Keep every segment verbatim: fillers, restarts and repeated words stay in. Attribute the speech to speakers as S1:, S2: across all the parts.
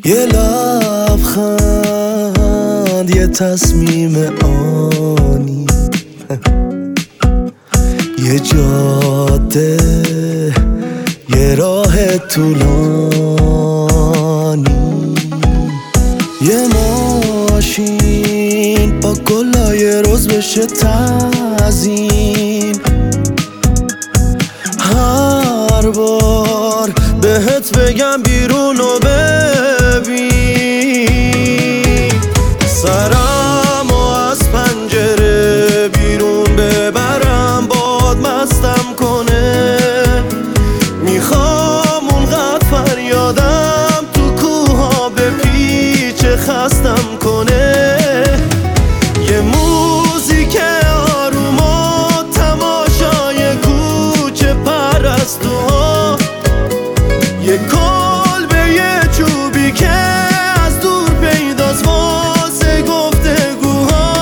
S1: یه لبخند، یه تصمیم آنی، یه جاده، یه راه طولانی، یه ماشین با گلای روز بشه تزیین. هر بار بهت بگم بیرون و ببین، سرم و از پنجره بیرون ببرم باد مستم کنه. میخوام اونقدر فریادم تو کوها به پیچ خستم کنه. یه موزیک آروم و تماشای کوچه پرستوها، یه کلبه یه چوبی که از دور پیداست واسه گفتگوها.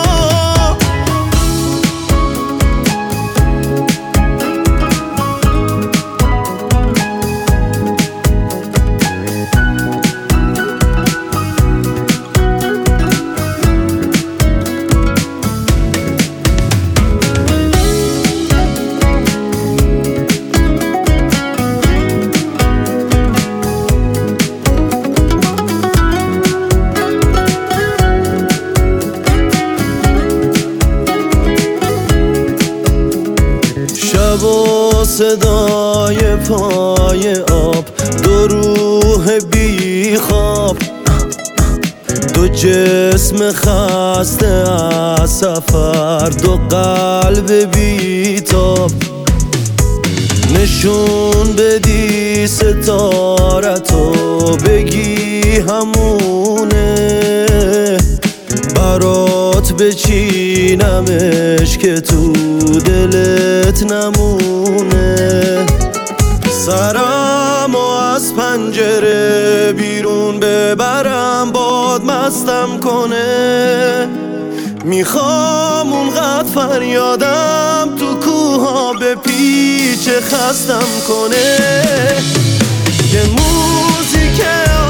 S1: شب و صدای پای آب، دو روح بی خواب، دو جسم خسته از سفر، دو قلب بی تاب. نشون بدی ستارتو بگی همونه، برات بچینمش که تو دلت نمونه. سرم و از پنجره بیرون ببرم باد مستم کنه. میخوام اونقدر فریادم تو کوها به پیچ خستم کنه. یه موزیک